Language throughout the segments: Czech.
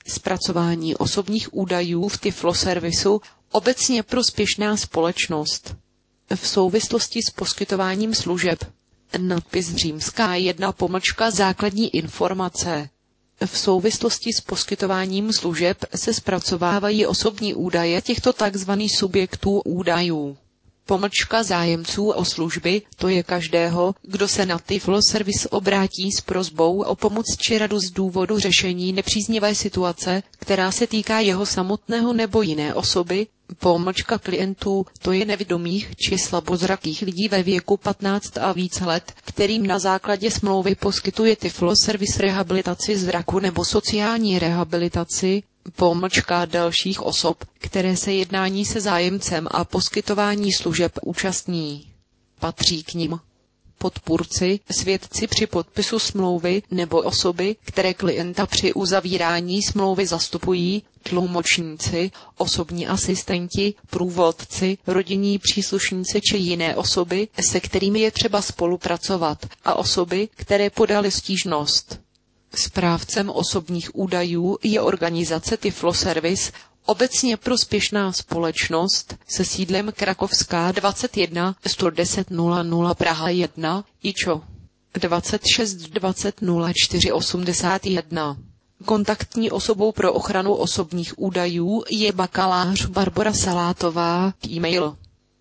Zpracování osobních údajů v Tyfloservisu obecně prospěšná společnost. V souvislosti s poskytováním služeb. Nadpis _1 základní informace. V souvislosti s poskytováním služeb se zpracovávají osobní údaje těchto tzv. Subjektů údajů. Zájemců o služby, to je každého, kdo se na Tyfloservis obrátí s prosbou o pomoc či radu z důvodu řešení nepříznivé situace, která se týká jeho samotného nebo jiné osoby, klientů, to je nevidomých či slabozrakých lidí ve věku 15 a více let, kterým na základě smlouvy poskytuje Tyfloservis rehabilitaci zraku nebo sociální rehabilitaci, dalších osob, které se jednání se zájemcem a poskytování služeb účastní. Patří k nim podpůrci, svědci při podpisu smlouvy nebo osoby, které klienta při uzavírání smlouvy zastupují, tlumočníci, osobní asistenti, průvodci, rodinní příslušníci či jiné osoby, se kterými je třeba spolupracovat, a osoby, které podaly stížnost. Správcem osobních údajů je organizace Tyfloservis, obecně prospěšná společnost se sídlem Krakovská 21 110 00 Praha 1, IČO 26 20 04 81. Kontaktní osobou pro ochranu osobních údajů je bakalář Barbora Salátová, e-mail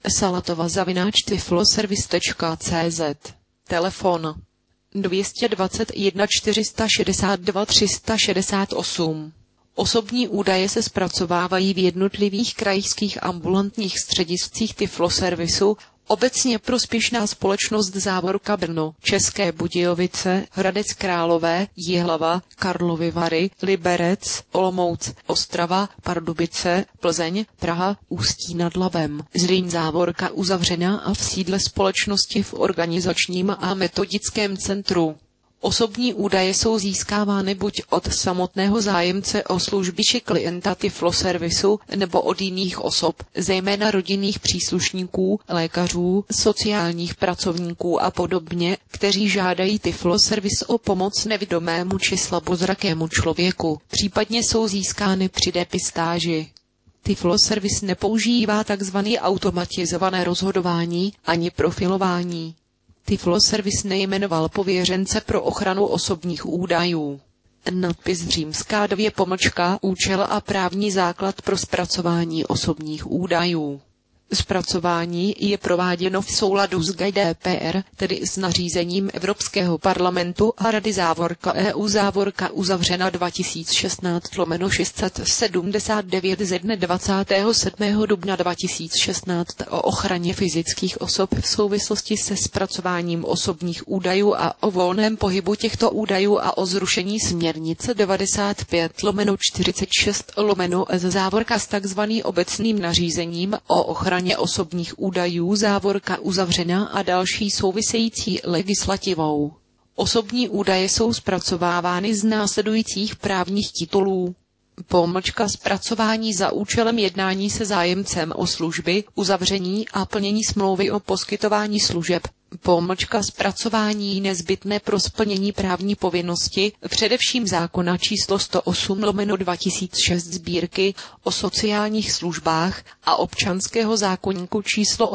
salatova@tyfloservis.cz, telefon 221 462 368. Osobní údaje se zpracovávají v jednotlivých krajských ambulantních střediscích Tyfloservisu, obecně prospěšná společnost Brno, České Budějovice, Hradec Králové, Jihlava, Karlovy Vary, Liberec, Olomouc, Ostrava, Pardubice, Plzeň, Praha, Ústí nad Labem, Zlín uzavřena a v sídle společnosti v organizačním a metodickém centru. Osobní údaje jsou získávány buď od samotného zájemce o služby či klienta Tyfloservisu nebo od jiných osob, zejména rodinných příslušníků, lékařů, sociálních pracovníků a podobně, kteří žádají Tyfloservis o pomoc nevidomému či slabozrakému člověku, případně jsou získány při depistáži. Tyfloservis nepoužívá tzv. Automatizované rozhodování ani profilování. Tyfloservis nejmenoval pověřence pro ochranu osobních údajů. Nadpis _2 účel a právní základ pro zpracování osobních údajů. Zpracování je prováděno v souladu s GDPR, tedy s nařízením Evropského parlamentu a Rady EU uzavřena 2016/679 ze dne 27. dubna 2016 o ochraně fyzických osob v souvislosti se zpracováním osobních údajů a o volném pohybu těchto údajů a o zrušení směrnice 95/46/EZ s takzvaným obecným nařízením o ochraně osobních údajů uzavřena a další související legislativou. Osobní údaje jsou zpracovávány z následujících právních titulů. Zpracování za účelem jednání se zájemcem o služby, uzavření a plnění smlouvy o poskytování služeb. Zpracování nezbytné pro splnění právní povinnosti, především zákona číslo 108/2006 Sbírky o sociálních službách a občanského zákoníku číslo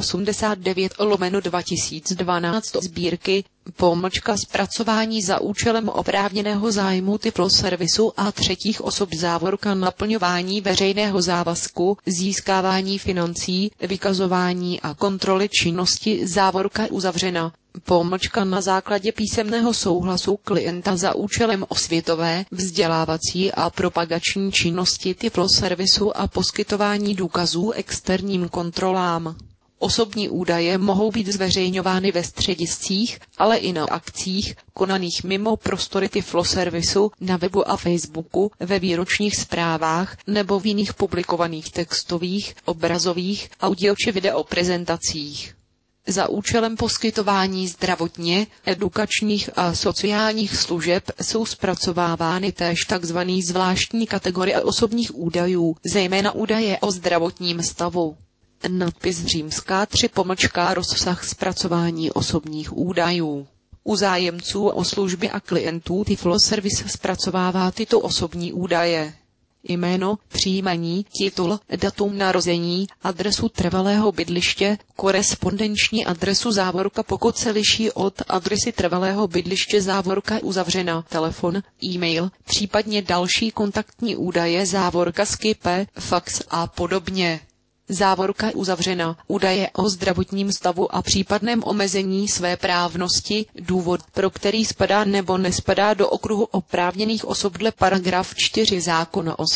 89/2012 Sbírky, zpracování za účelem oprávněného zájmu Tyfloservisu a třetích osob naplňování veřejného závazku, získávání financí, vykazování a kontroly činnosti uzavřena. Na základě písemného souhlasu klienta za účelem osvětové, vzdělávací a propagační činnosti Tyfloservisu a poskytování důkazů externím kontrolám. Osobní údaje mohou být zveřejňovány ve střediscích, ale i na akcích, konaných mimo prostory Tyfloservisu, na webu a Facebooku, ve výročních zprávách nebo v jiných publikovaných textových, obrazových, audio či video prezentacích. Za účelem poskytování zdravotně, edukačních a sociálních služeb jsou zpracovávány též tzv. Zvláštní kategorie osobních údajů, zejména údaje o zdravotním stavu. Nadpis _3 rozsah zpracování osobních údajů. U zájemců o služby a klientů Tyfloservis zpracovává tyto osobní údaje. jméno, příjmení, titul, datum narození, adresu trvalého bydliště, korespondenční adresu závorka pokud se liší od adresy trvalého bydliště závorka uzavřena, telefon, e-mail, případně další kontaktní údaje závorka Skype, fax a podobně. Závorka uzavřena, údaje o zdravotním stavu a případném omezení svéprávnosti, důvod, pro který spadá nebo nespadá do okruhu oprávněných osob dle paragraf 4 zákona o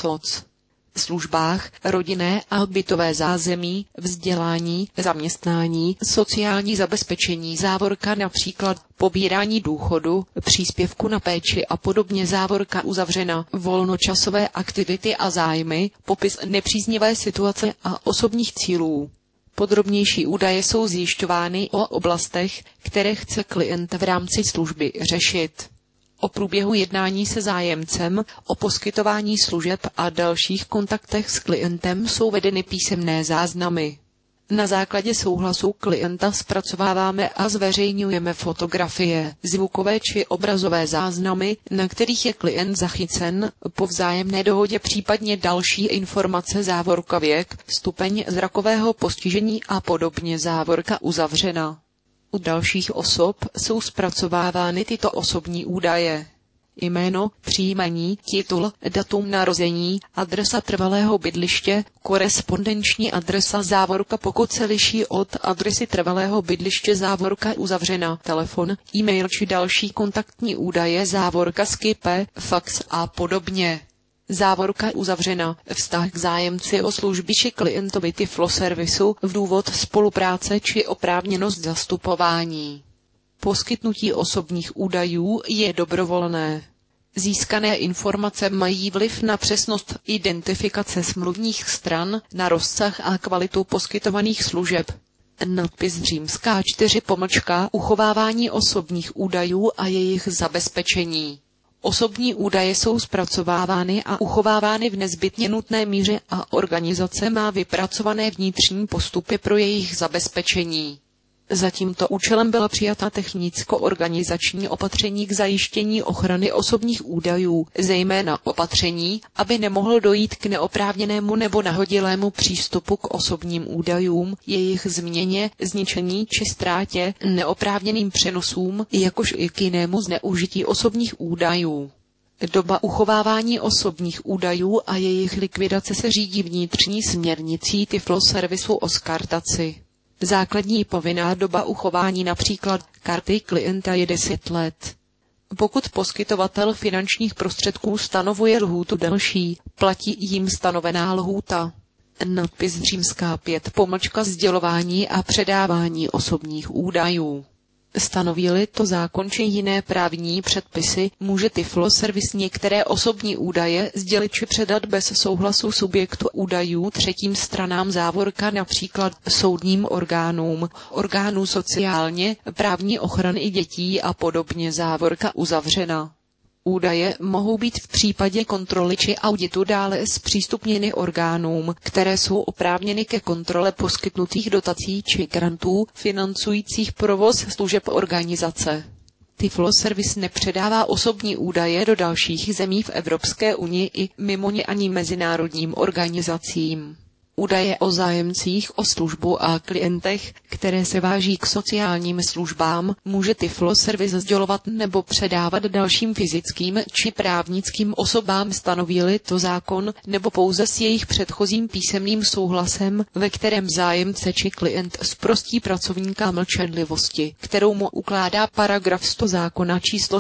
službách, rodinné a bytové zázemí, vzdělání, zaměstnání, sociální zabezpečení závorka například pobírání důchodu, příspěvku na péči a podobně závorka uzavřena, volnočasové aktivity a zájmy, popis nepříznivé situace a osobních cílů. Podrobnější údaje jsou zjišťovány o oblastech, které chce klient v rámci služby řešit. O průběhu jednání se zájemcem, o poskytování služeb a dalších kontaktech s klientem jsou vedeny písemné záznamy. Na základě souhlasu klienta zpracováváme a zveřejňujeme fotografie, zvukové či obrazové záznamy, na kterých je klient zachycen, po vzájemné dohodě případně další informace závorka věk, stupeň zrakového postižení a podobně závorka uzavřena. U dalších osob jsou zpracovávány tyto osobní údaje. Jméno, příjmení, titul, datum narození, adresa trvalého bydliště, korespondenční adresa závorka pokud se liší od adresy trvalého bydliště závorka uzavřena, telefon, e-mail či další kontaktní údaje závorka Skype, fax a podobně. Závorka uzavřena, vztah k zájemci o služby či klientovi Tiflo servisu v důvod spolupráce či oprávněnost zastupování. Poskytnutí osobních údajů je dobrovolné. Získané informace mají vliv na přesnost identifikace smluvních stran, na rozsah a kvalitu poskytovaných služeb. Nadpis římská 4 uchovávání osobních údajů a jejich zabezpečení. Osobní údaje jsou zpracovávány a uchovávány v nezbytně nutné míře a organizace má vypracované vnitřní postupy pro jejich zabezpečení. Za tímto účelem byla přijata technicko-organizační opatření k zajištění ochrany osobních údajů, zejména opatření, aby nemohlo dojít k neoprávněnému nebo nahodilému přístupu k osobním údajům, jejich změně, zničení či ztrátě, neoprávněným přenosům, jakož i k jinému zneužití osobních údajů. Doba uchovávání osobních údajů a jejich likvidace se řídí vnitřní směrnicí Tiflo servisu o skartaci. Základní povinná doba uchování například karty klienta je 10 let. Pokud poskytovatel finančních prostředků stanovuje lhůtu delší, platí jim stanovená lhůta. Nadpis římská 5 sdělování a předávání osobních údajů. Stanoví-li to zákon či jiné právní předpisy, může Tiflo servis některé osobní údaje sdělit či předat bez souhlasu subjektu údajů třetím stranám závorka, například soudním orgánům, orgánů sociálně právní ochrany dětí a podobně závorka uzavřena. Údaje mohou být v případě kontroly či auditu dále zpřístupněny orgánům, které jsou oprávněny ke kontrole poskytnutých dotací či grantů financujících provoz služeb organizace. Tiflo servis nepředává osobní údaje do dalších zemí v Evropské unii i mimo ně ani mezinárodním organizacím. Údaje o zájemcích o službu a klientech, které se váží k sociálním službám, může Tiflo servis sdělovat nebo předávat dalším fyzickým či právnickým osobám, stanoví-li to zákon, nebo pouze s jejich předchozím písemným souhlasem, ve kterém zájemce či klient zprostí pracovníka mlčenlivosti, kterou mu ukládá paragraf 100 zákona číslo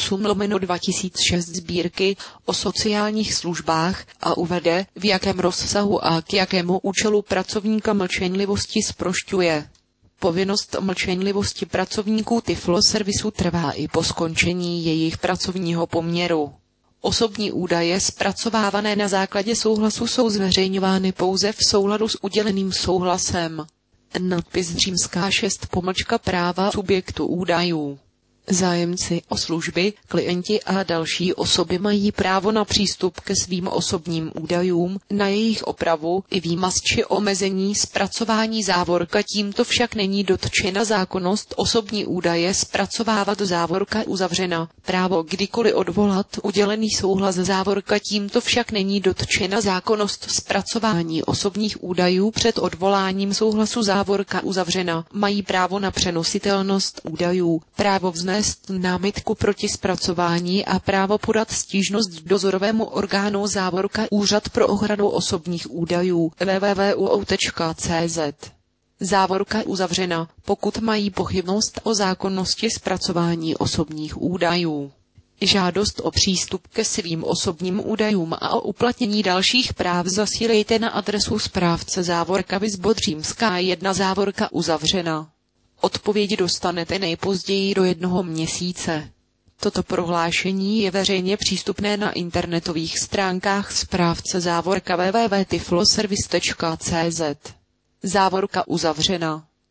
108/2006 Sbírky o sociálních službách a uvede, v jakém rozsahu a k jakému účelu pracovníka mlčenlivosti zprošťuje. Povinnost mlčenlivosti pracovníků Tiflo servisu trvá i po skončení jejich pracovního poměru. Osobní údaje zpracovávané na základě souhlasu jsou zveřejňovány pouze v souladu s uděleným souhlasem. Nadpis římská 6 práva subjektu údajů. Zájemci o služby, klienti a další osoby mají právo na přístup ke svým osobním údajům, na jejich opravu i výmaz či omezení zpracování závorka, tímto však není dotčena zákonnost osobní údaje zpracovávat závorka uzavřena. Právo kdykoliv odvolat udělený souhlas závorka, tímto však není dotčena zákonnost zpracování osobních údajů před odvoláním souhlasu závorka uzavřena. Mají právo na přenositelnost údajů, právo vznést námitku proti zpracování a právo podat stížnost dozorovému orgánu závorka Úřad pro ochranu osobních údajů www.uou.cz. Závorka uzavřena, pokud mají pochybnost o zákonnosti zpracování osobních údajů. Žádost o přístup ke svým osobním údajům a o uplatnění dalších práv zasílejte na adresu správce závorka Vizbodřímská 1 závorka uzavřena. Odpověď dostanete nejpozději do 1 měsíce. Toto prohlášení je veřejně přístupné na internetových stránkách správce závorka www.tifloservice.cz. Závorka uzavřena.